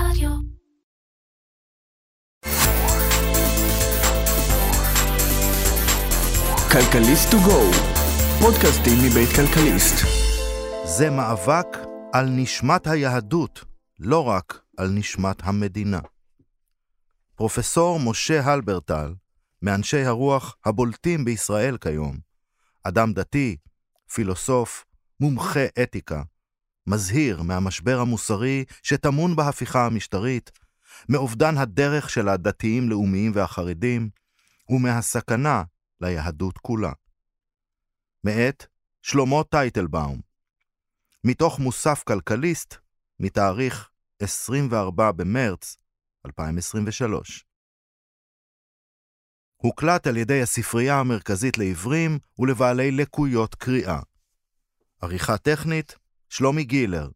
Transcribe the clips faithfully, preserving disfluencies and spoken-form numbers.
רדיו. כלכליסט טו גו, פודקאסטים מבית כלכליסט. זה מאבק על נשמת היהדות, לא רק על נשמת המדינה. פרופסור משה הלברטל, מאנשי הרוח הבולטים בישראל כיום, אדם דתי, פילוסוף, מומחה אתיקה, מזהיר מהמשבר המוסרי שטמון בהפיכה המשטרית, מאובדן הדרך של הדתיים לאומיים והחרדים, ומהסכנה ליהדות כולה. מאת שלמה טייטלבאום, מתוך מוסף כלכליסט, מתאריך עשרים וארבעה במרץ אלפיים עשרים ושלוש. הוקלט על ידי הספרייה המרכזית לעיוורים ולבעלי לקויות קריאה. עריכה טכנית, שלומי גילר.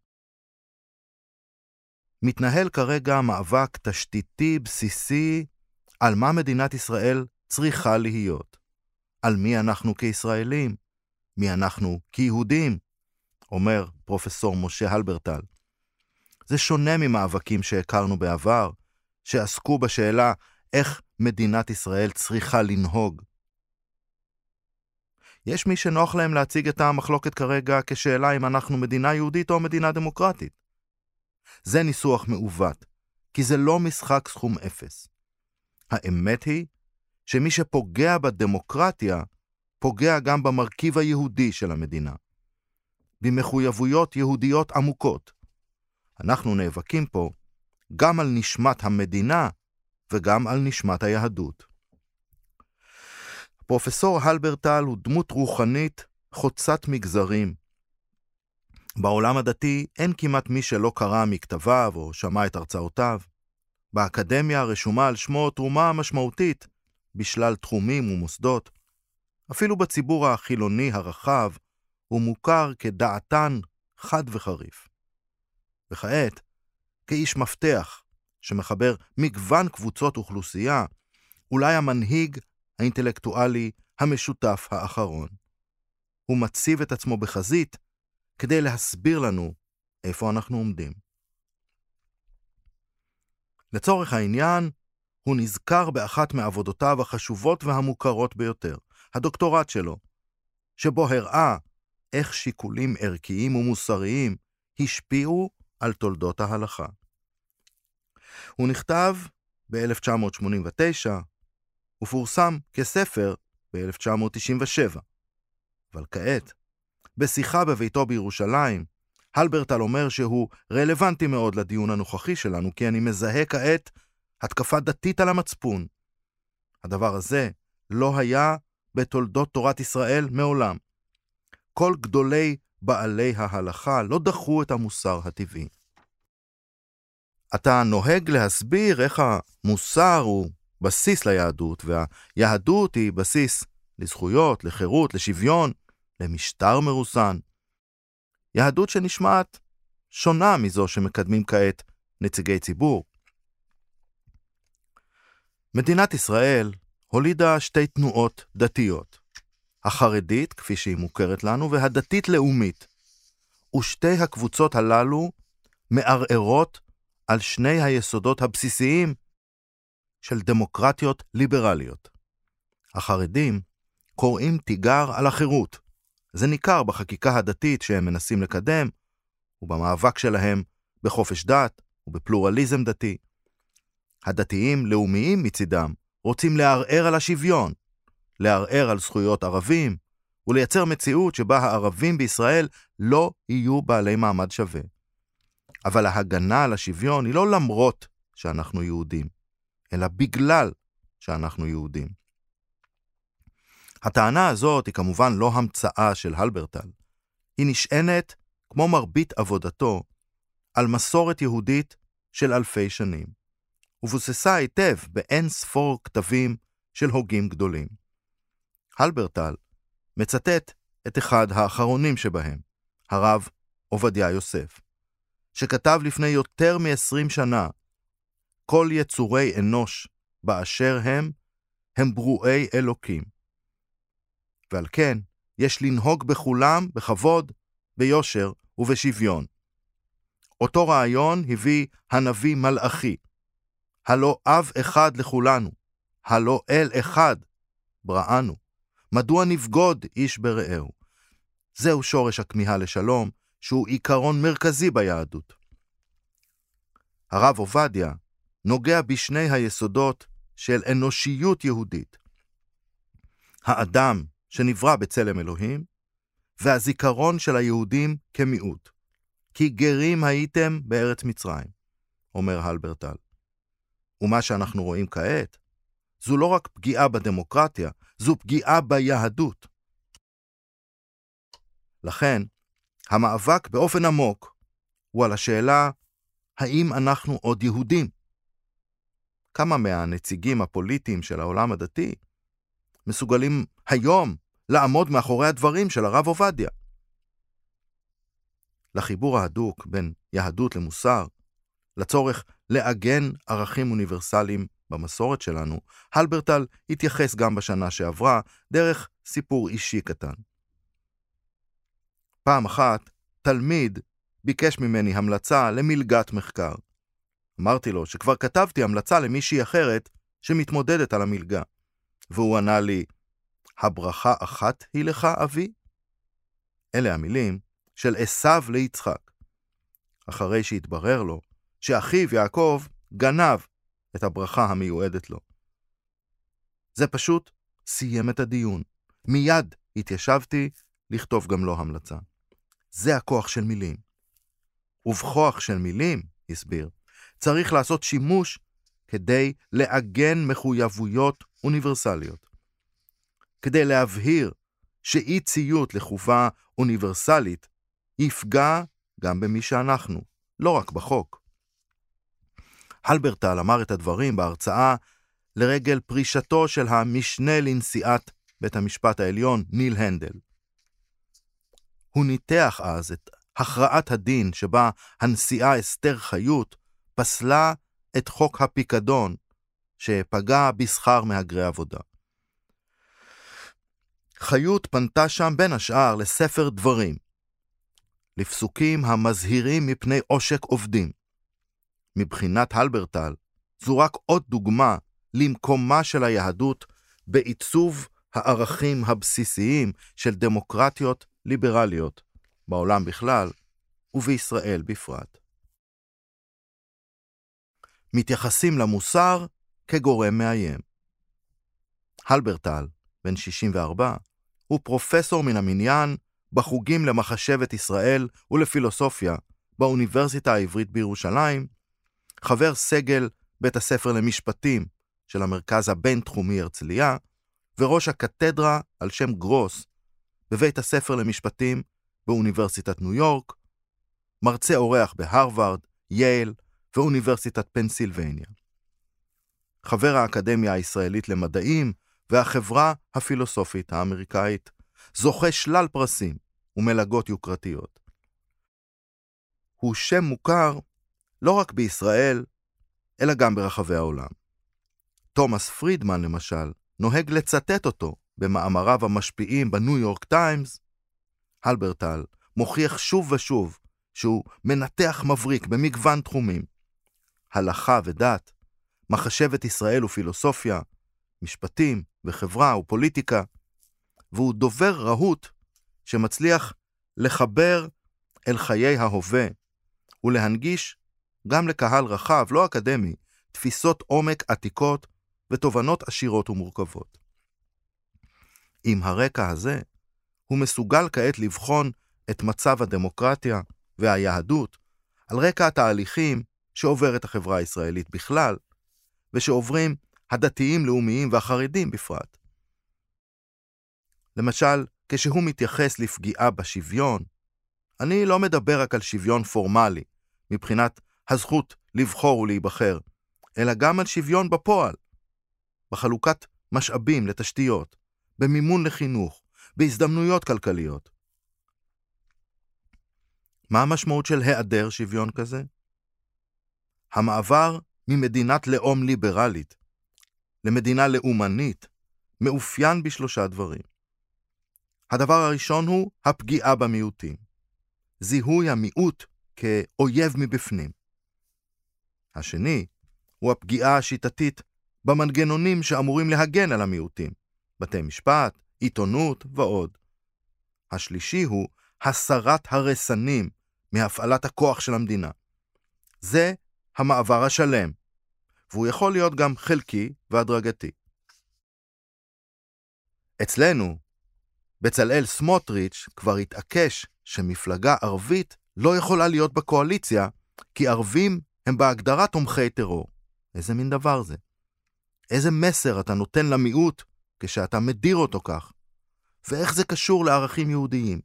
מתנהל כרגע מאבק תשתיתי בסיסי על מה מדינת ישראל צריכה להיות. על מי אנחנו כישראלים, מי אנחנו כיהודים, אומר פרופסור משה הלברטל. זה שונה ממאבקים שהכרנו בעבר, שעסקו בשאלה איך מדינת ישראל צריכה לנהוג. יש מי שנוח להם להציג את המחלוקת כרגע כשאלה אם אנחנו מדינה יהודית או מדינה דמוקרטית. זה ניסוח מעוות, כי זה לא משחק סכום אפס. האמת היא שמי שפוגע בדמוקרטיה, פוגע גם במרכיב היהודי של המדינה. במחויבויות יהודיות עמוקות. אנחנו נאבקים פה גם על נשמת המדינה וגם על נשמת היהדות. פרופסור הלברטל הוא דמות רוחנית חוצת מגזרים. בעולם הדתי אין כמעט מי שלא קרא מכתביו או שמע את הרצאותיו. באקדמיה רשומה על שמו תרומה משמעותית בשלל תחומים ומוסדות. אפילו בציבור החילוני הרחב הוא מוכר כדעתן חד וחריף. וכעת, כאיש מפתח שמחבר מגוון קבוצות אוכלוסייה, אולי המנהיג האינטלקטואלי המשותף האחרון. הוא מציב את עצמו בחזית כדי להסביר לנו איפה אנחנו עומדים. לצורך העניין, הוא נזכר באחת מעבודותיו החשובות והמוכרות ביותר, הדוקטורט שלו, שבו הראה איך שיקולים ערכיים ומוסריים השפיעו על תולדות ההלכה. הוא נכתב ב-אלף תשע מאות שמונים ותשע, ופורסם כספר ב-אלף תשע מאות תשעים ושבע. אבל כעת, בשיחה בביתו בירושלים, הלברטל אומר שהוא רלוונטי מאוד לדיון הנוכחי שלנו, כי אני מזהה כעת התקפה דתית על המצפון. הדבר הזה לא היה בתולדות תורת ישראל מעולם. כל גדולי בעלי ההלכה לא דחו את המוסר הטבעי. אתה נוהג להסביר איך המוסר הוא בסיס ליהדות, והיהדות היא בסיס לזכויות, לחירות, לשוויון, למשטר מרוסן. יהדות שנשמעת שונה מזו שמקדמים כעת נציגי ציבור. מדינת ישראל הולידה שתי תנועות דתיות, החרדית, כפי שהיא מוכרת לנו, והדתית-לאומית. ושתי הקבוצות הללו מערערות על שני היסודות הבסיסיים של דמוקרטיות ליברליות. החרדים קוראים תיגר על החירות. זה ניכר בחקיקה הדתית שהם מנסים לקדם, ובמאבק שלהם בחופש דת ובפלורליזם דתי. הדתיים לאומיים מצידם רוצים לערער על השוויון, לערער על זכויות ערבים, ולייצר מציאות שבה הערבים בישראל לא יהיו בעלי מעמד שווה. אבל ההגנה על השוויון היא לא למרות שאנחנו יהודים, אלא בגלל שאנחנו יהודים. הטענה הזאת היא כמובן לא המצאה של הלברטל. היא נשענת, כמו מרבית עבודתו, על מסורת יהודית של אלפי שנים, ובוססה היטב באין ספור כתבים של הוגים גדולים. הלברטל מצטט את אחד האחרונים שבהם, הרב עובדיה יוסף, שכתב לפני יותר מ-עשרים שנה, כל יצורי אנוש באשר הם, הם ברואי אלוקים. ועל כן, יש לנהוג בכולם בכבוד, ביושר ובשוויון. אותו רעיון הביא הנביא מלאכי. הלא אב אחד לכולנו, הלא אל אחד בראנו. מדוע נבגוד איש ברעהו? זהו שורש הכמיהה לשלום, שהוא עיקרון מרכזי ביהדות. הרב עובדיה נוגע בשני היסודות של אנושיות יהודית. האדם שנברא בצלם אלוהים, והזיכרון של היהודים כמיעוט. כי גרים הייתם בארץ מצרים, אומר הלברטל. ומה שאנחנו רואים כעת, זו לא רק פגיעה בדמוקרטיה, זו פגיעה ביהדות. לכן, המאבק באופן עמוק הוא על השאלה, האם אנחנו עוד יהודים? כמה מהנציגים הפוליטיים של העולם הדתי מסוגלים היום לעמוד מאחורי הדברים של הרב עובדיה? לחיבור ההדוק בין יהדות למוסר, לצורך לעגן ערכים אוניברסליים במסורת שלנו, הלברטל התייחס גם בשנה שעברה דרך סיפור אישי קטן. פעם אחת, תלמיד ביקש ממני המלצה למלגת מחקר. אמרתי לו שכבר כתבתי המלצה למישהי אחרת שמתמודדת על המלגה. והוא ענה לי, הברכה אחת היא לך, אבי? אלה המילים של עשיו ליצחק. אחרי שהתברר לו שאחיו יעקב גנב את הברכה המיועדת לו. זה פשוט סיים את הדיון. מיד התיישבתי לכתוב גם לו המלצה. זה הכוח של מילים. ובכוח של מילים, הסביר, צריך לעשות שימוש כדי לעגן מחויבויות אוניברסליות. כדי להבהיר שאי ציות לחובה אוניברסלית יפגע גם במי שאנחנו, לא רק בחוק. הלברטל אמר את הדברים בהרצאה לרגל פרישתו של המשנה לנשיאת בית המשפט העליון ניל הנדל. הוא ניתח אז את הכרעת הדין שבה הנשיאה אסתר חיות פסלה את חוק הפיקדון שפגע בשכר מהגרי עבודה. חיות פנתה שם בין השאר לספר דברים, לפסוקים המזהירים מפני עושק עובדים. מבחינת הלברטל, זו רק עוד דוגמה למקומה של היהדות בעיצוב הערכים הבסיסיים של דמוקרטיות ליברליות בעולם בכלל ובישראל בפרט. מתייחסים למוסר כגורם מאיים. הלברטל, בן שישים וארבע, הוא פרופסור מן המניין בחוגים למחשבת ישראל ולפילוסופיה באוניברסיטה העברית בירושלים, חבר סגל בית הספר למשפטים של המרכז הבינתחומי הרצליה, וראש הקתדרה על שם גרוס בבית הספר למשפטים באוניברסיטת ניו יורק, מרצה אורח בהרווארד, יייל ואוניברסיטת פנסילבניה. חבר האקדמיה הישראלית למדעים והחברה הפילוסופית האמריקאית, זוכה שלל פרסים ומלגות יוקרתיות. הוא שם מוכר לא רק בישראל, אלא גם ברחבי העולם. תומאס פרידמן למשל, נוהג לצטט אותו במאמריו המשפיעים בניו יורק טיימס. הלברטל מוכיח שוב ושוב שהוא מנתח מבריק במגוון תחומים. הלכה ודת, מחשבת ישראל ופילוסופיה, משפטים וחברה ופוליטיקה, והוא דובר רהוט שמצליח לחבר אל חיי ההווה ולהנגיש גם לקהל רחב, לא אקדמי, תפיסות עומק עתיקות ותובנות עשירות ומורכבות. עם הרקע הזה, הוא מסוגל כעת לבחון את מצב הדמוקרטיה והיהדות על רקע התהליכים שעוברת החברה הישראלית בכלל, ושעוברים הדתיים לאומיים והחרדים בפרט. למשל, כשהוא מתייחס לפגיעה בשוויון, אני לא מדבר רק על שוויון פורמלי, מבחינת הזכות לבחור ולהיבחר, אלא גם על שוויון בפועל, בחלוקת משאבים לתשתיות, במימון לחינוך, בהזדמנויות כלכליות. מה המשמעות של היעדר שוויון כזה? המעבר ממדינת לאום ליברלית למדינה לאומנית מאופיין בשלושה דברים. הדבר הראשון הוא הפגיעה במיעוטים. זיהוי המיעוט כאויב מבפנים. השני הוא הפגיעה השיטתית במנגנונים שאמורים להגן על המיעוטים, בתי משפט, עיתונות ועוד. השלישי הוא הסרת הרסנים מהפעלת הכוח של המדינה. זה המעבר השלם, והוא יכול להיות גם חלקי והדרגתי. אצלנו, בצלאל סמוטריץ' כבר התעקש שמפלגה ערבית לא יכולה להיות בקואליציה, כי ערבים הם בהגדרה תומכי טרור. איזה מין דבר זה? איזה מסר אתה נותן למיעוט כשאתה מדיר אותו כך? ואיך זה קשור לערכים יהודיים?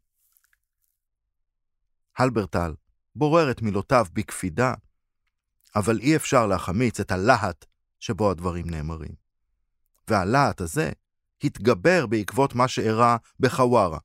הלברטל בורר את מילותיו בקפידה, אבל אי אפשר להחמיץ את הלהט שבו הדברים נאמרים. והלהט הזה התגבר בעקבות מה שאירע בחווארה.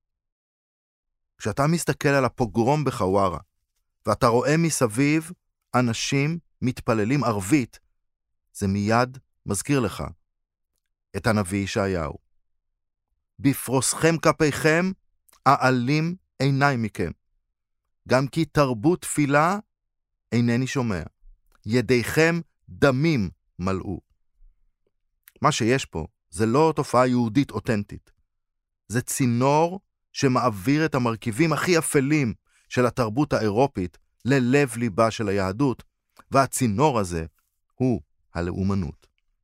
כשאתה מסתכל על הפוגרום בחווארה, ואתה רואה מסביב אנשים מתפללים ערבית, זה מיד מזכיר לך את הנביא ישעיהו. בפרוסכם כפיכם, אעלים עיניי מכם. גם כי תרבו תפילה, אינני שומע. ידיכם דמים מלאו. מה שיש פה זה לא תופעה יהודית אותנטית. זה צינור שמעביר את המרכיבים הכי אפלים של התרבות האירופית ללב ליבה של היהדות, והצינור הזה הוא הלאומנות.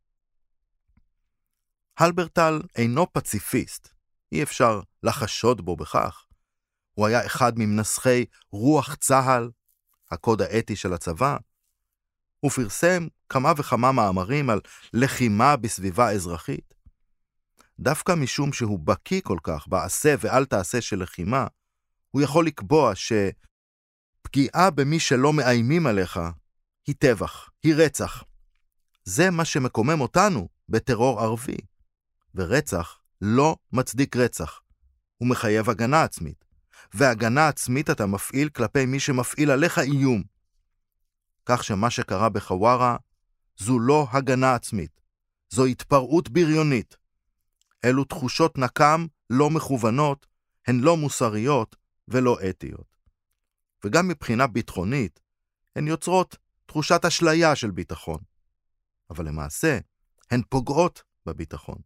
הלברטל אינו פציפיסט, אי אפשר לחשוד בו בכך. הוא היה אחד ממנסחי רוח צהל, הקוד האתי של הצבא. הוא פרסם כמה וכמה מאמרים על לחימה בסביבה אזרחית. דווקא משום שהוא בקיא כל כך בעשה ואל תעשה של לחימה, הוא יכול לקבוע שפגיעה במי שלא מאיימים עליך היא טבח, היא רצח. זה מה שמקומם אותנו בטרור ערבי. ורצח לא מצדיק רצח. הוא מחייב הגנה עצמית. והגנה עצמית אתה מפעיל כלפי מי שמפעיל עליך איום. כך שמה שקרה בחווארה זו לא הגנה עצמית. זו התפרעות בריונית. אלו תחושות נקם לא מכוונות, הן לא מוסריות ולא אתיות. וגם מבחינה ביטחונית, הן יוצרות תחושת אשליה של ביטחון. אבל למעשה, הן פוגעות בביטחון.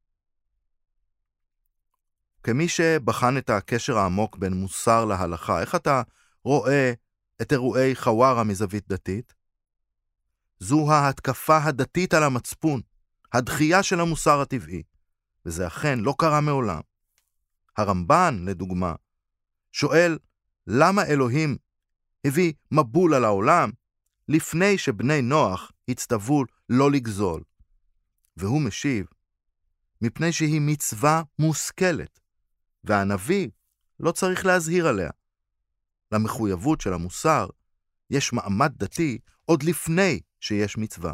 כמי שבחן את הקשר העמוק בין מוסר להלכה, איך אתה רואה את אירועי חווארה מזווית דתית? זו ההתקפה הדתית על המצפון, הדחייה של המוסר הטבעי, וזה אכן לא קרה מעולם. הרמב"ן, לדוגמה, שואל למה אלוהים הביא מבול על העולם לפני שבני נוח הצטוו לא לגזול. והוא משיב, מפני שהיא מצווה מושכלת, והנביא לא צריך להזהיר עליה. למחויבות של המוסר יש מעמד דתי עוד לפני שיש מצווה.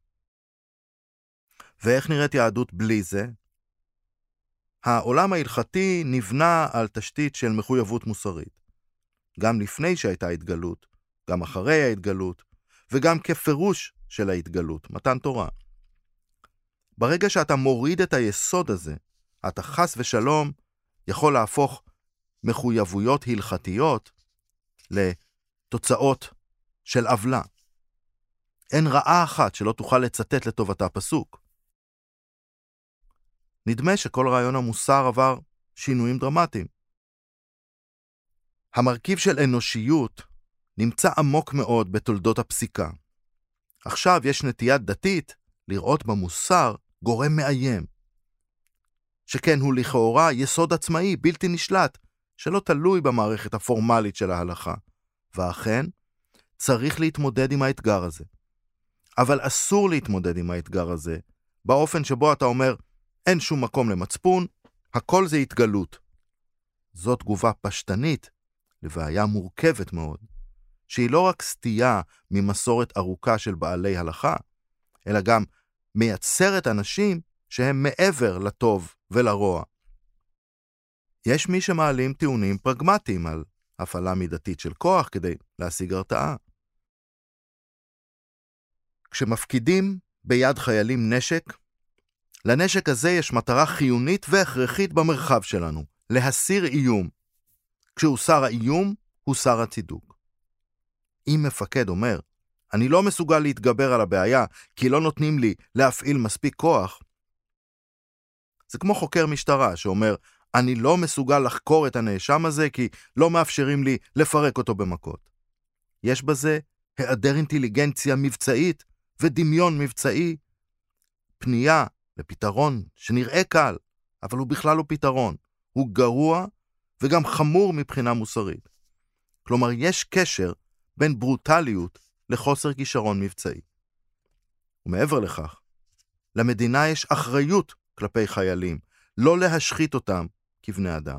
ואיך נראית יהדות בלי זה? העולם ההלכתי נבנה על תשתית של מחויבות מוסרית. גם לפני שהייתה התגלות, גם אחרי ההתגלות, וגם כפירוש של ההתגלות, מתן תורה. ברגע שאתה מוריד את היסוד הזה, אתה חס ושלום יכול להפוך מחויבויות הלכתיות לתוצאות של עוולה. אין רעה אחת שלא תוכל לצטט לטובתה פסוק. נדמה שכל רעיון המוסר עבר שינויים דרמטיים. המרכיב של אנושיות נמצא עמוק מאוד בתולדות הפסיקה. עכשיו יש נטייה דתית לראות במוסר גורם מאיים. שכן הוא לכאורה יסוד עצמאי, בלתי נשלט, שלא תלוי במערכת הפורמלית של ההלכה. ואכן, צריך להתמודד עם האתגר הזה. אבל אסור להתמודד עם האתגר הזה, באופן שבו אתה אומר, אין שום מקום למצפון, הכל זה התגלות. זאת תגובה פשטנית לבעיה מורכבת מאוד, שהיא לא רק סטייה ממסורת ארוכה של בעלי הלכה, אלא גם מייצרת אנשים שהם מעבר לטוב ולרוע. יש מי שמעלים טיעונים פרגמטיים על הפעלה מידתית של כוח כדי להשיג הרתעה. כשמפקידים ביד חיילים נשק, לנשק הזה יש מטרה חיונית והכרחית במרחב שלנו, להסיר איום. כשהוסר האיום, הוסר הצידוק. אם מפקד אומר, אני לא מסוגל להתגבר על הבעיה כי לא נותנים לי להפעיל מספיק כוח, זה כמו חוקר משטרה שאומר, אני לא מסוגל לחקור את הנאשם הזה כי לא מאפשרים לי לפרק אותו במכות. יש בזה היעדר אינטליגנציה מבצעית ודמיון מבצעי, פנייה לפתרון שנראה קל, אבל הוא בכלל לא פתרון. הוא גרוע וגם חמור מבחינה מוסרית. כלומר, יש קשר בין ברוטליות לחוסר כישרון מבצעי. ומעבר לכך, למדינה יש אחריות כלפי חיילים, לא להשחית אותם כבני אדם.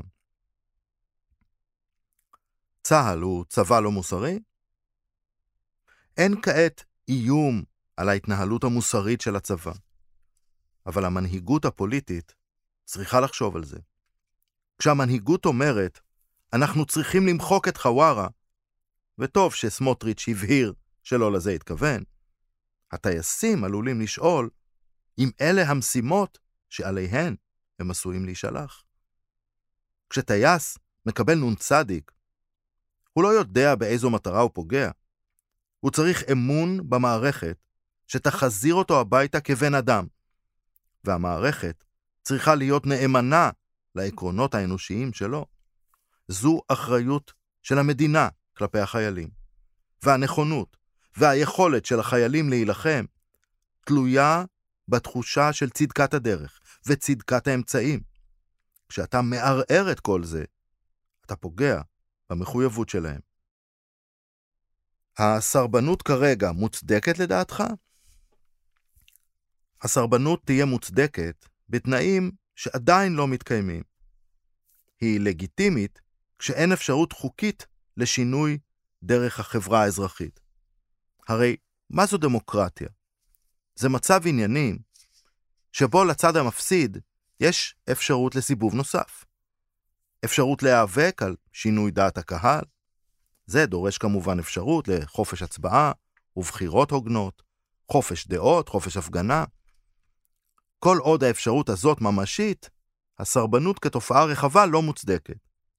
צה"ל הוא צבא לא מוסרי? אין כעת איום על ההתנהלות המוסרית של הצבא, אבל המנהיגות הפוליטית צריכה לחשוב על זה. כשהמנהיגות אומרת, אנחנו צריכים למחוק את חווארה, וטוב שסמוטריץ' הבהיר שלא לזה התכוון, הטייסים עלולים לשאול אם אלה המשימות שעליהן הם עשויים להישלח. כשטייס מקבל נון צדיק, הוא לא יודע באיזו מטרה הוא פוגע. הוא צריך אמון במערכת שתחזיר אותו הביתה כבן אדם, והמערכת צריכה להיות נאמנה לעקרונות האנושיים שלו. זו אחריות של המדינה כלפי החיילים, והנכונות והיכולת של החיילים להילחם תלויה בתחושה של צדקת הדרך וצדקת האמצעים. כשאתה מערער את כל זה, אתה פוגע במחויבות שלהם. הסרבנות כרגע מוצדקת לדעתך? הסרבנות תהיה מוצדקת בתנאים שעדיין לא מתקיימים. היא לגיטימית כשאין אפשרות חוקית לשינוי דרך החברה האזרחית. הרי מה זו דמוקרטיה? זה מצב עניינים שבו לצד המפסיד יש אפשרות לסיבוב נוסף. אפשרות להיאבק על שינוי דעת הקהל. זה דורש כמובן אפשרות לחופש הצבעה ובחירות הוגנות, חופש דעות, חופש הפגנה. כל עוד האפשרות הזאת ממשית, הסרבנות כתופעה רחבה לא מוצדקת.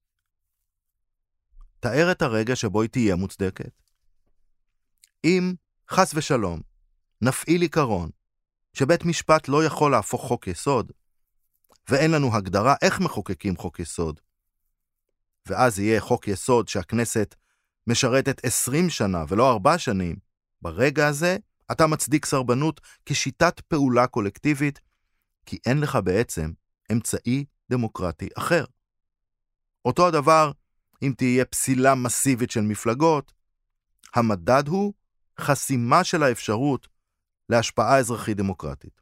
תאר את הרגע שבו היא תהיה מוצדקת. אם, חס ושלום, נפעיל עיקרון שבית משפט לא יכול להפוך חוק יסוד, ואין לנו הגדרה איך מחוקקים חוק יסוד, ואז יהיה חוק יסוד שהכנסת משרתת עשרים שנה ולא ארבע שנים, ברגע הזה אתה מצדיק סרבנות כשיטת פעולה קולקטיבית, כי אין לך בעצם אמצעי דמוקרטי אחר. אותו הדבר אם תהיה פסילה מסיבית של מפלגות, המדד הוא חסימה של האפשרות להשפעה אזרחית דמוקרטית.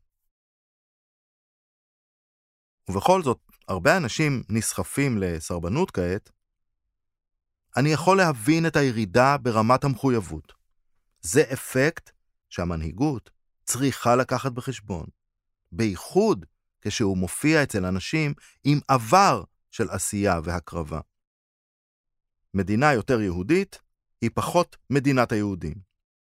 ובכל זאת, הרבה אנשים נסחפים לסרבנות כעת. אני יכול להבין את הירידה ברמת המחויבות. זה אפקט שהמנהיגות צריכה לקחת בחשבון, בייחוד כשהוא מופיע אצל אנשים עם עבר של עשייה והקרבה. מדינה יותר יהודית היא פחות מדינת היהודים.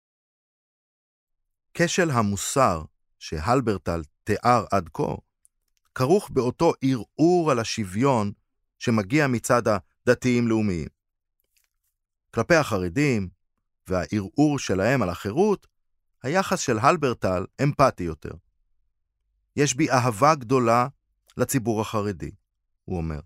כשל המוסר שהלברטל תיאר עד כה, כרוך באותו ערעור על השוויון שמגיע מצד הדתיים-לאומיים. כלפי החרדים והערעור שלהם על החירות, היחס של הלברטל אמפתי יותר. יש בי אהבה גדולה לציבור החרדי, הוא אומר.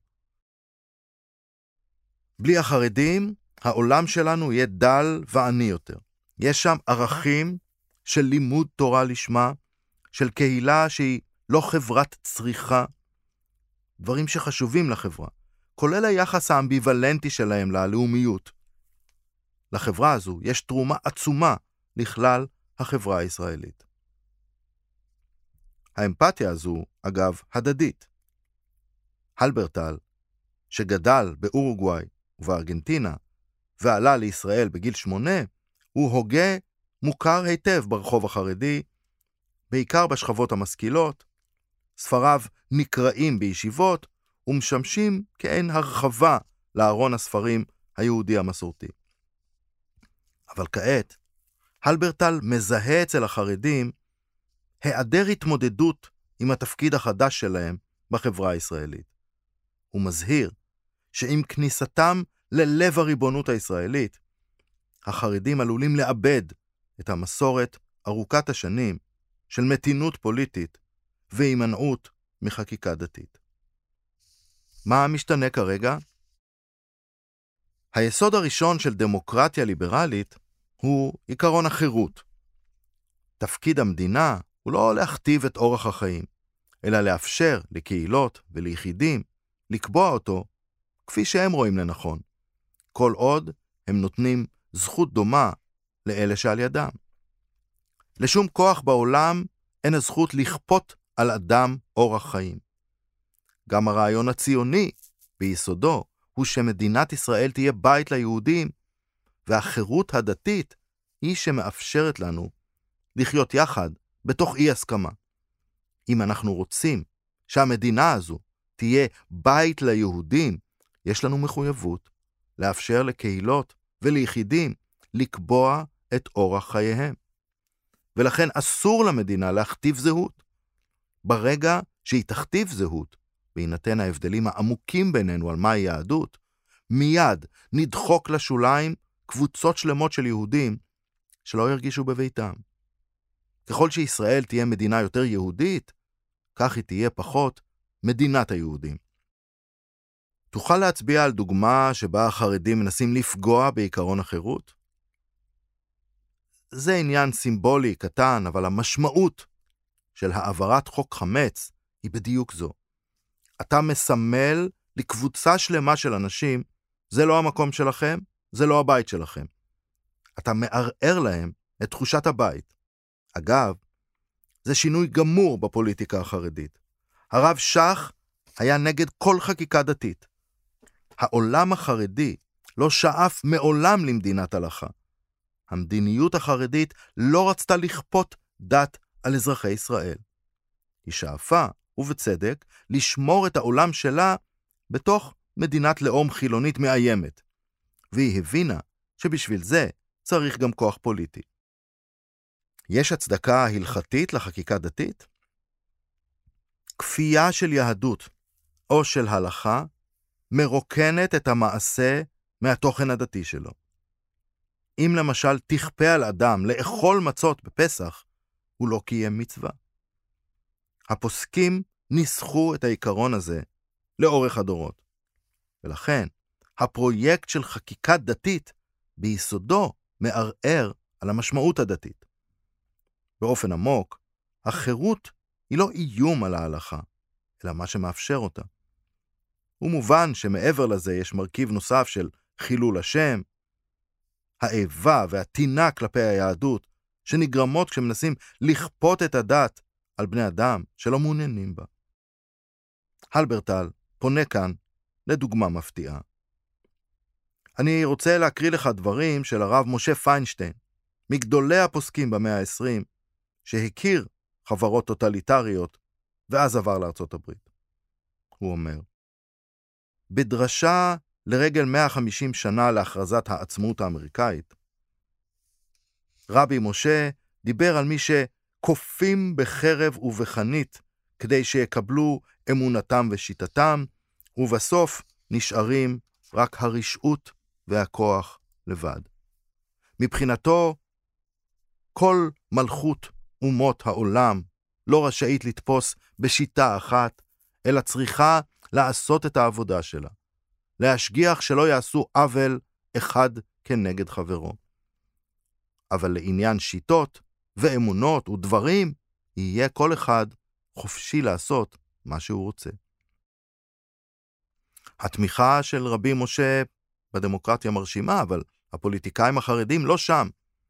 בלי החרדים, העולם שלנו יהיה דל ועני יותר. יש שם ערכים של לימוד תורה לשמה, של קהילה שהיא לא חברת צריכה, דברים שחשובים לחברה, כולל היחס האמביוולנטי שלהם ללאומיות. לחברה הזו יש תרומה עצומה לכלל החברה הישראלית. האמפתיה הזו, אגב, הדדית. הלברטל, שגדל באורוגוואי ובארגנטינה, ועלה לישראל בגיל שמונה, הוא הוגה מוכר היטב ברחוב החרדי, בעיקר בשכבות המשכילות. ספריו נקראים בישיבות ומשמשים כאין הרחבה לארון הספרים היהודי המסורתי. אבל כעת, הלברטל מזהה אצל החרדים היעדר התמודדות עם התפקיד החדש שלהם בחברה הישראלית. הוא מזהיר שעם כניסתם ללב הריבונות הישראלית, החרדים עלולים לאבד את המסורת ארוכת השנים של מתינות פוליטית והימנעות מחקיקה דתית. מה משתנה כרגע? היסוד הראשון של דמוקרטיה ליברלית הוא עיקרון החירות. תפקיד המדינה הוא לא להכתיב את אורח החיים, אלא לאפשר לקהילות וליחידים לקבוע אותו כפי שהם רואים לנכון, כל עוד הם נותנים זכות דומה לאלה שעל ידם. לשום כוח בעולם אין הזכות לכפות על אדם אורח חיים. גם הרעיון הציוני ביסודו הוא שמדינת ישראל תהיה בית ליהודים, והחירות הדתית היא שמאפשרת לנו לחיות יחד בתוך אי הסכמה. אם אנחנו רוצים שהמדינה הזו תהיה בית ליהודים, יש לנו מחויבות לאפשר לקהילות וליחידים לקבוע את אורח חייהם. ולכן אסור למדינה להכתיב זהות. ברגע שהיא תכתיב זהות, בהינתן ההבדלים העמוקים בינינו על מהי יהדות, מיד נדחוק לשוליים קבוצות שלמות של יהודים שלא ירגישו בביתם. ככל שישראל תהיה מדינה יותר יהודית, כך היא תהיה פחות מדינת היהודים. תוכל להצביע על דוגמה שבה החרדים מנסים לפגוע בעיקרון החירות? זה עניין סימבולי קטן, אבל המשמעות של העברת חוק חמץ היא בדיוק זו. אתה מסמל לקבוצה שלמה של אנשים, זה לא המקום שלכם, זה לא הבית שלכם. אתה מערער להם את תחושת הבית. אגב, זה שינוי גמור בפוליטיקה החרדית. הרב שך היה נגד כל חקיקה דתית. העולם החרדי לא שאף מעולם למדינת הלכה. המדיניות החרדית לא רצתה לכפות דת על אזרחי ישראל. היא שאפה, ובצדק, לשמור את העולם שלה בתוך מדינת לאום חילונית מאיימת. והיא הבינה שבשביל זה צריך גם כוח פוליטי. יש הצדקה הלכתית לחקיקה דתית? כפייה של יהדות או של הלכה מרוקנת את המעשה מהתוכן הדתי שלו. אם למשל תכפה על אדם לאכול מצות בפסח, הוא לא קיים מצווה. הפוסקים ניסחו את העיקרון הזה לאורך הדורות. ולכן, הפרויקט של חקיקה דתית ביסודו מערער על המשמעות הדתית. באופן עמוק, החירות היא לא איום על ההלכה, אלא מה שמאפשר אותה. ומובן שמעבר לזה יש מרכיב נוסף של חילול השם, האיבה והתינה כלפי היהדות, שנגרמות כשמנסים לכפות את הדת על בני אדם שלא מעוניינים בה. הלברטל פונה כאן לדוגמה מפתיעה. אני רוצה להקריא לך דברים של הרב משה פיינשטיין, מגדולי הפוסקים במאה ה-עשרים, שהכיר חברות טוטליטריות ואז עבר לארצות הברית. הוא אומר, בדרשה לרגל מאה וחמישים שנה להכרזת העצמאות האמריקאית, רבי משה דיבר על מי שקופים בחרב ובחנית כדי שיקבלו אמונתם ושיטתם, ובסוף נשארים רק הרשעות והכוח לבד. מבחינתו, כל מלכות אומות העולם לא רשאית לתפוס בשיטה אחת, אלא צריכה לעשות את העבודה שלה, להשגיח שלא יעשו עוול אחד כנגד חברו. אבל לעניין שיטות ואמונות ודברים, יהיה כל אחד חופשי לעשות מה שהוא רוצה. התמיכה של רבי משה בדמוקרטיה מרשימה, אבל הפוליטיקאים החרדים לא שם.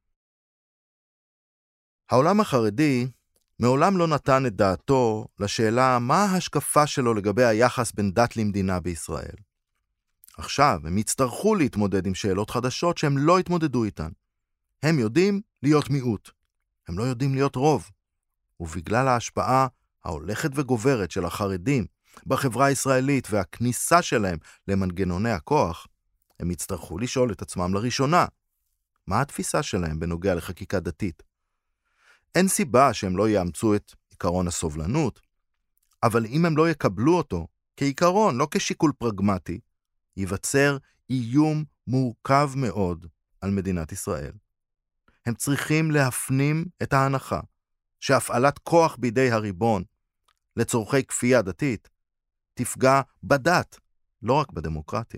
העולם החרדי מעולם לא נתן את דעתו לשאלה מה ההשקפה שלו לגבי היחס בין דת למדינה בישראל. עכשיו הם יצטרכו להתמודד עם שאלות חדשות שהם לא התמודדו איתן. הם יודעים להיות מיעוט, הם לא יודעים להיות רוב. ובגלל ההשפעה ההולכת וגוברת של החרדים בחברה הישראלית והכניסה שלהם למנגנוני הכוח, הם יצטרכו לשאול את עצמם לראשונה, מה התפיסה שלהם בנוגע לחקיקה דתית? אין סיבה שהם לא יאמצו את עיקרון הסובלנות, אבל אם הם לא יקבלו אותו כעיקרון, לא כשיקול פרגמטי, ייווצר איום מורכב מאוד על מדינת ישראל. הם צריכים להפנים את ההנחה שהפעלת כוח בידי הריבון לצורכי כפייה דתית תפגע בדת, לא רק בדמוקרטיה.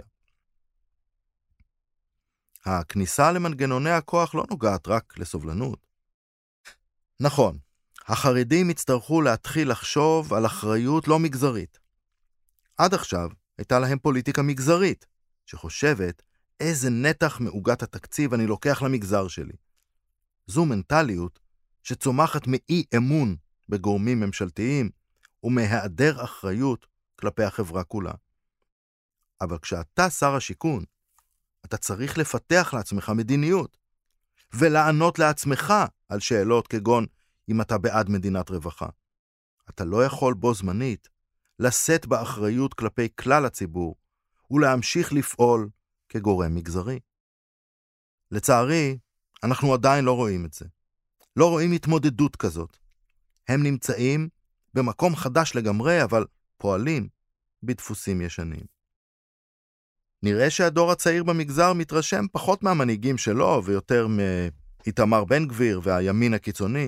הכניסה למנגנוני הכוח לא נוגעת רק לסובלנות. נכון, החרדים יצטרכו להתחיל לחשוב על אחריות לא מגזרית. עד עכשיו הייתה להם פוליטיקה מגזרית, שחושבת איזה נתח מעוגת התקציב אני לוקח למגזר שלי. זו מנטליות שצומחת מאי אמון בגורמים ממשלתיים ומהיעדר אחריות כלפי החברה כולה. אבל כשאתה שר השיכון, אתה צריך לפתח לעצמך מדיניות, ולענות לעצמך על שאלות כגון אם אתה בעד מדינת רווחה. אתה לא יכול בו זמנית לשאת באחריות כלפי כלל הציבור, ולהמשיך לפעול כגורם מגזרי. לצערי, אנחנו עדיין לא רואים את זה. לא רואים התמודדות כזאת. הם נמצאים במקום חדש לגמרי, אבל פועלים בדפוסים ישנים. נראה שהדור הצעיר במגזר מתרשם פחות מהמנהיגים שלו, ויותר מאיתמר בן גביר והימין הקיצוני.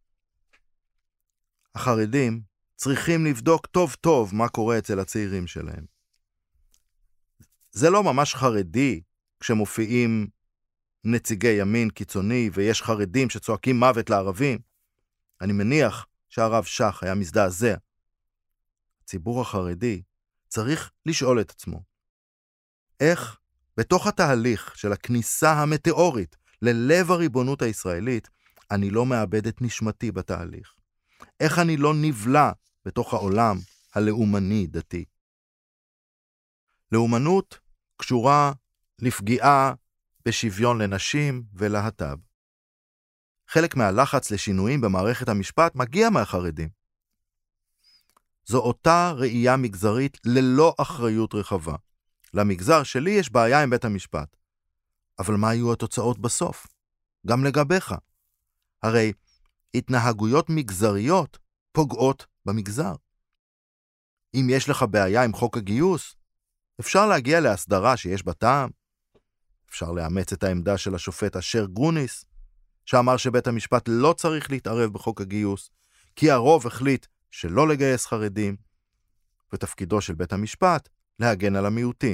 החרדים צריכים לבדוק טוב טוב מה קורה אצל הצעירים שלהם. זה לא ממש חרדי כשמופיעים נציגי ימין קיצוני ויש חרדים שצועקים מוות לערבים. אני מניח שהרב שח היה מזדעזע. הציבור החרדי צריך לשאול את עצמו, איך בתוך התהליך של הכניסה המטאורית ללב הריבונות הישראלית, אני לא מאבד את נשמתי בתהליך? איך אני לא נבלע בתוך העולם הלאומני דתי? לאומנות קשורה לפגיעה בשוויון לנשים ולהט"ב. חלק מהלחץ לשינויים במערכת המשפט מגיע מהחרדים. זו אותה ראייה מגזרית ללא אחריות רחבה. למגזר שלי יש בעיה עם בית המשפט. אבל מה היו התוצאות בסוף? גם לגביך. הרי התנהגויות מגזריות פוגעות במגזר. אם יש לך בעיה עם חוק הגיוס, אפשר להגיע להסדרה שיש בה טעם. אפשר לאמץ את העמדה של השופט אשר גרוניס, שאמר שבית המשפט לא צריך להתערב בחוק הגיוס, כי הרוב החליט שלא לגייס חרדים, ותפקידו של בית המשפט להגן על המיעוטים.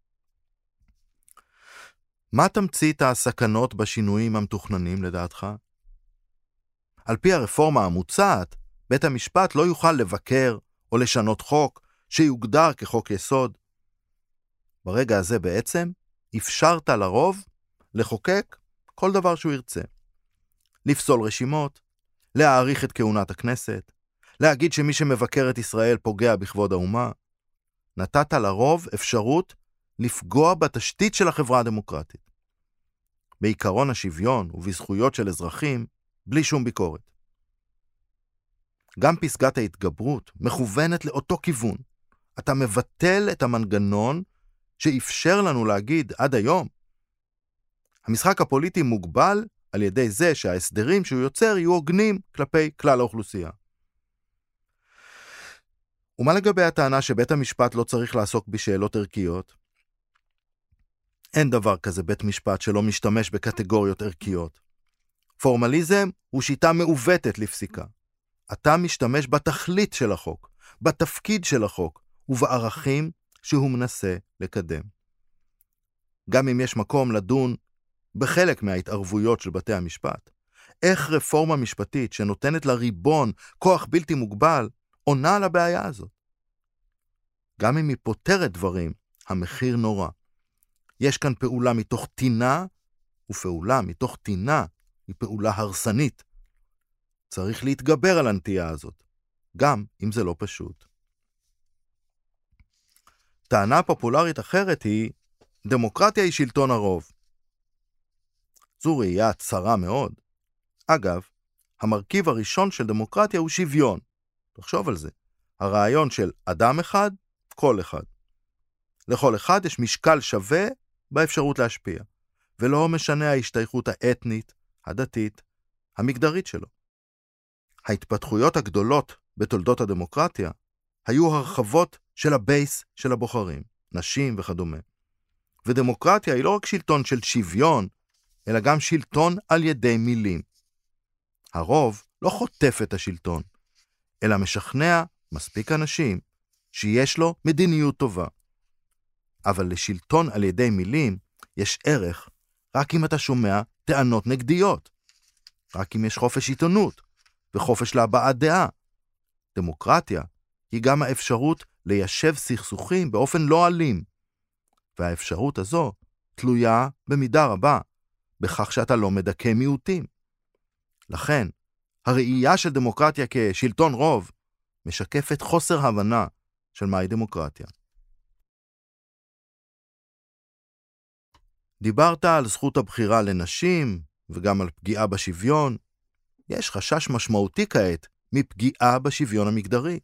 מה תמצית הסכנות בשינויים המתוכננים לדעתך? על פי הרפורמה המוצעת, בית המשפט לא יוכל לבקר או לשנות חוק שיוגדר כחוק יסוד. ברגע הזה בעצם אפשרת לרוב לחוקק כל דבר שהוא ירצה. לפסול רשימות, להאריך את כהונת הכנסת, להגיד שמי שמבקר את ישראל פוגע בכבוד האומה. נתת לרוב אפשרות לפגוע בתשתית של החברה הדמוקרטית. בעיקרון השוויון ובזכויות של אזרחים, בלי שום ביקורת. גם פסגת ההתגברות מכוונת לאותו כיוון. אתה מבטל את המנגנון שאפשר לנו להגיד עד היום. המשחק הפוליטי מוגבל על ידי זה שההסדרים שהוא יוצר יהיו הוגנים כלפי כלל האוכלוסייה. ומה לגבי הטענה שבית המשפט לא צריך לעסוק בשאלות ערכיות? אין דבר כזה בית משפט שלא משתמש בקטגוריות ערכיות. פורמליזם הוא שיטה מעוותת לפסיקה. אתה משתמש בתכלית של החוק, בתפקיד של החוק, ובערכים שהוא מנסה לקדם. גם אם יש מקום לדון בחלק מההתערבויות של בתי המשפט, איך רפורמה משפטית שנותנת לריבון כוח בלתי מוגבל, עונה על הבעיה הזאת. גם אם היא פותרת דברים, המחיר נורא. יש כאן פעולה מתוך תינה, ופעולה מתוך תינה היא פעולה הרסנית. צריך להתגבר על הנטייה הזאת, גם אם זה לא פשוט. טענה פופולרית אחרת היא, דמוקרטיה היא שלטון הרוב. זו ראייה צרה מאוד. אגב, המרכיב הראשון של דמוקרטיה הוא שוויון. תחשוב על זה. הרעיון של אדם אחד, כל אחד. לכל אחד יש משקל שווה באפשרות להשפיע, ולא משנה ההשתייכות האתנית, הדתית, המגדרית שלו. ההתפתחויות הגדולות בתולדות הדמוקרטיה היו הרחבות של הבייס של הבוחרים, נשים וכדומה. ודמוקרטיה היא לא רק שלטון של שוויון, אלא גם שלטון על ידי מילים. הרוב לא חוטף את השלטון, אלא משכנע מספיק אנשים שיש לו מדיניות טובה. אבל לשלטון על ידי מילים יש ערך רק אם אתה שומע טענות נגדיות, רק אם יש חופש עיתונות וחופש להבעת דעה. דמוקרטיה היא גם האפשרות ליישב סכסוכים באופן לא אלים, והאפשרות הזו תלויה במידה רבה בכך שאתה לא מדכא מיעוטים. לכן, הראייה של דמוקרטיה כשלטון רוב משקפת חוסר הבנה של מהי דמוקרטיה. דיברת על זכות הבחירה לנשים וגם על פגיעה בשוויון. יש חשש משמעותי כעת מפגיעה בשוויון המגדרי.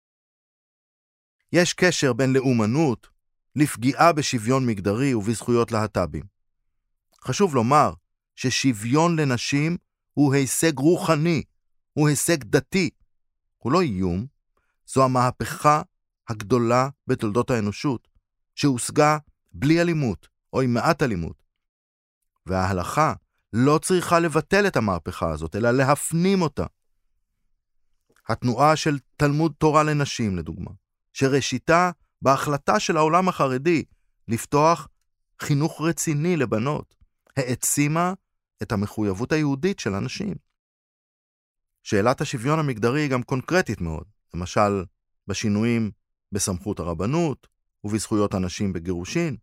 יש קשר בין לאומנות לפגיעה בשוויון מגדרי ובזכויות להט"בים. חשוב לומר ששוויון לנשים הוא הישג רוחני, הוא הישג דתי, הוא לא איום. זו המהפכה הגדולה בתולדות האנושות, שהושגה בלי אלימות או עם מעט אלימות. וההלכה לא צריכה לבטל את המהפכה הזאת, אלא להפנים אותה. התנועה של תלמוד תורה לנשים, לדוגמה, שראשיתה בהחלטה של העולם החרדי לפתוח חינוך רציני לבנות, העצימה את המחויבות היהודית של אנשים. שאלת השוויון המגדרי היא גם קונקרטית מאוד, למשל בשינויים בסמכות הרבנות ובזכויות אנשים בגירושין.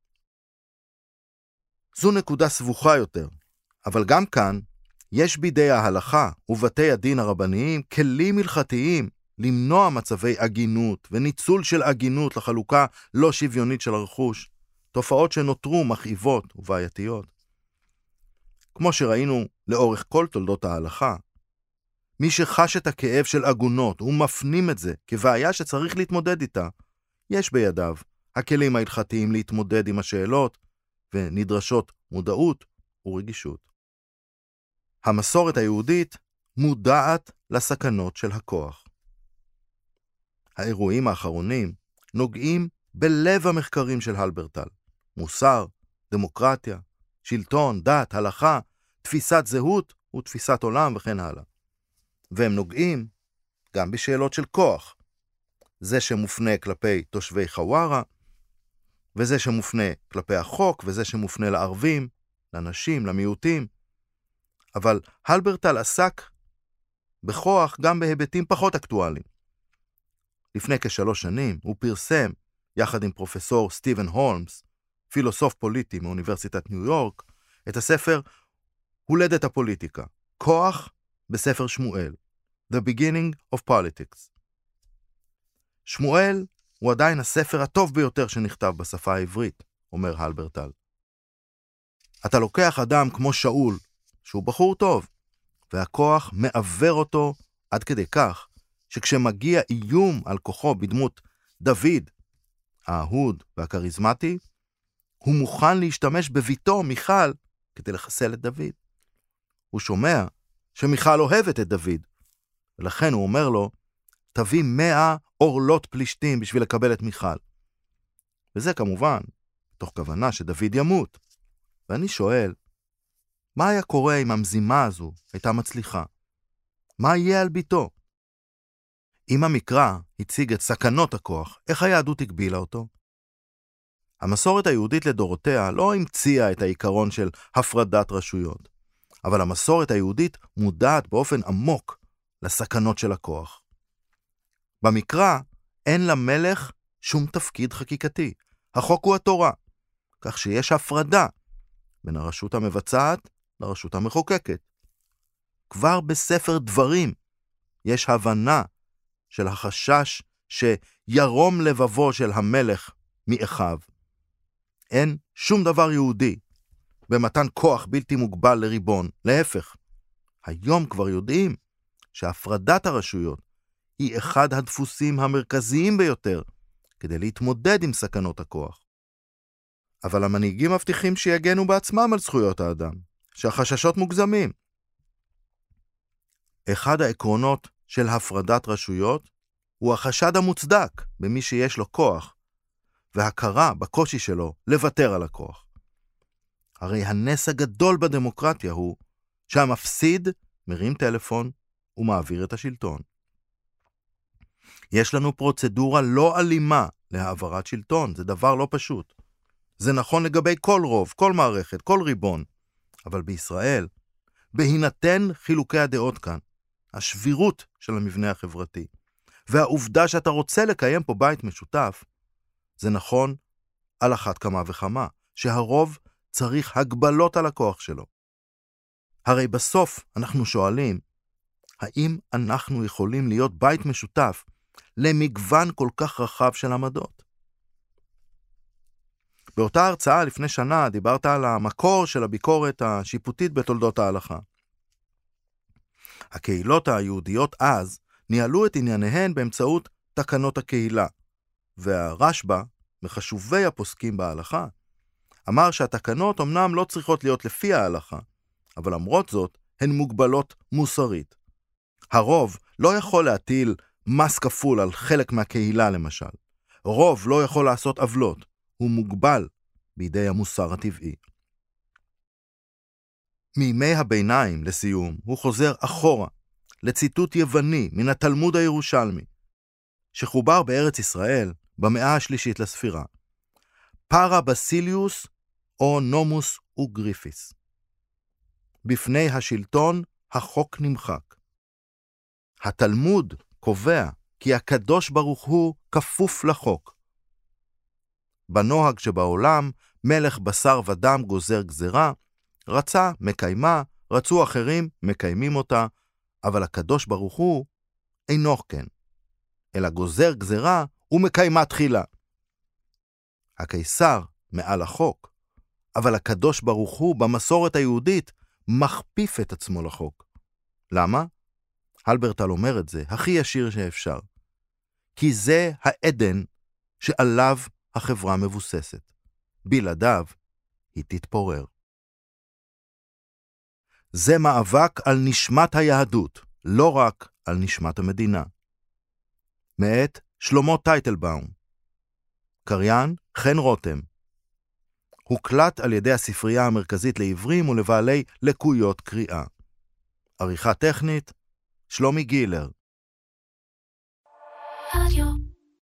זו נקודה סבוכה יותר, אבל גם כאן יש בידי ההלכה ובתי הדין הרבניים כלים הלכתיים למנוע מצבי עגינות וניצול של עגינות לחלוקה לא שוויונית של הרכוש, תופעות שנותרו מכאיבות ובעייתיות. כמו שראינו לאורך כל תולדות ההלכה, מי שחש את הכאב של עגונות ומפנים את זה כבעיה שצריך להתמודד איתה, יש בידיו הכלים ההלכתיים להתמודד עם השאלות ונדרשות מודעות ורגישות. המסורת היהודית מודעת לסכנות של הכוח. האירועים האחרונים נוגעים בלב המחקרים של הלברטל, מוסר, דמוקרטיה, שלטון, דת, הלכה, תפיסת זהות ותפיסת עולם וכן הלאה. והם נוגעים גם בשאלות של כוח, זה שמופנה כלפי תושבי חווארה, וזה שמופנה כלפי החוק, וזה שמופנה לערבים, לנשים, למיעוטים. אבל הלברטל עסק בכוח גם בהיבטים פחות אקטואליים. לפני כשלוש שנים הוא פרסם, יחד עם פרופסור סטיבן הולמס, פילוסוף פוליטי מאוניברסיטת ניו יורק, את הספר הולדת הפוליטיקה, כוח בספר שמואל, The Beginning of Politics. שמואל הוא עדיין הספר הטוב ביותר שנכתב בשפה העברית, אומר הלברטל. אתה לוקח אדם כמו שאול, שהוא בחור טוב, והכוח מעבר אותו עד כדי כך, שכשמגיע איום על כוחו בדמות דוד, האהוד והכריזמטי, הוא מוכן להשתמש בביתו מיכל כדי לחסל את דוד. הוא שומע שמיכל אוהבת את דוד, ולכן הוא אומר לו, תביא מאה אורלות פלישתים בשביל לקבל את מיכל. וזה כמובן, תוך כוונה שדוד ימות. ואני שואל, מה היה קורה אם המזימה הזו הייתה מצליחה? מה יהיה על ביתו? אם המקרא הציג את סכנות הכוח, איך היהדות הגבילה אותו? המסורת היהודית לדורותיה לא המציאה את העיקרון של הפרדת רשויות, אבל המסורת היהודית מודעת באופן עמוק לסכנות של הכוח. במקרא אין למלך שום תפקיד חקיקתי. החוק הוא התורה, כך שיש הפרדה בין הרשות המבצעת לרשות המחוקקת. כבר בספר דברים יש הבנה של החשש שירום לבבו של המלך מאחיו. אין שום דבר יהודי במתן כוח בלתי מוגבל לריבון. להפך, היום כבר יודעים שהפרדת הרשויות היא אחד הדפוסים המרכזיים ביותר כדי להתמודד עם סכנות הכוח. אבל המנהיגים מבטיחים שיגנו בעצמם על זכויות האדם, שהחששות מוגזמים. אחד העקרונות של הפרדת רשויות הוא החשד המוצדק במי שיש לו כוח, והכרה בקושי שלו לוותר על הכוח. הרי הנס הגדול בדמוקרטיה הוא שהמפסיד מרים טלפון ומעביר את השלטון. יש לנו פרוצדורה לא אלימה להעברת שלטון, זה דבר לא פשוט. זה נכון לגבי כל רוב, כל מערכת, כל ריבון. אבל בישראל, בהינתן חילוקי הדעות כאן, השבירות של המבנה החברתי, והעובדה שאתה רוצה לקיים פה בית משותף, זה נכון על אחת כמה וכמה, שהרוב צריך הגבלות על הכוח שלו. הרי בסוף אנחנו שואלים, האם אנחנו יכולים להיות בית משותף למגוון כל כך רחב של עמדות? באותה הרצאה לפני שנה דיברת על המקור של הביקורת השיפוטית בתולדות ההלכה. הקהילות היהודיות אז ניהלו את ענייניהן באמצעות תקנות הקהילה, והרשב"א, מחשובי הפוסקים בהלכה, אמר שהתקנות אמנם לא צריכות להיות לפי ההלכה, אבל למרות זאת הן מוגבלות מוסרית. הרוב לא יכול להטיל מס כפול על חלק מהקהילה למשל. רוב לא יכול לעשות עוולות, הוא מוגבל בידי המוסר הטבעי. מימי הביניים, לסיום, הוא חוזר אחורה לציטוט יווני מן התלמוד הירושלמי, שחובר בארץ ישראל במאה השלישית לספירה. פרה בסיליוס או נומוס וגריפיס. בפני השלטון החוק נמחק. התלמוד קובע כי הקדוש ברוך הוא כפוף לחוק. בנוהג שבעולם, מלך בשר ודם גוזר גזרה, רצה, מקיימה, רצו אחרים, מקיימים אותה, אבל הקדוש ברוך הוא אינו כן, אלא גוזר גזרה ומקיימה תחילה. הקיסר מעל החוק, אבל הקדוש ברוך הוא במסורת היהודית מכפיף את עצמו לחוק. למה? הלברטל אומר את זה הכי ישיר שאפשר. כי זה העדן שעליו החברה מבוססת. בלעדיו היא תתפורר. זה מאבק על נשמת היהדות, לא רק על נשמת המדינה. מאת שלמה טייטלבאום. קריין חן רותם. הוקלט על ידי הספרייה המרכזית לעברים ולבעלי לקויות קריאה. עריכה טכנית שלומי גילר. רדיו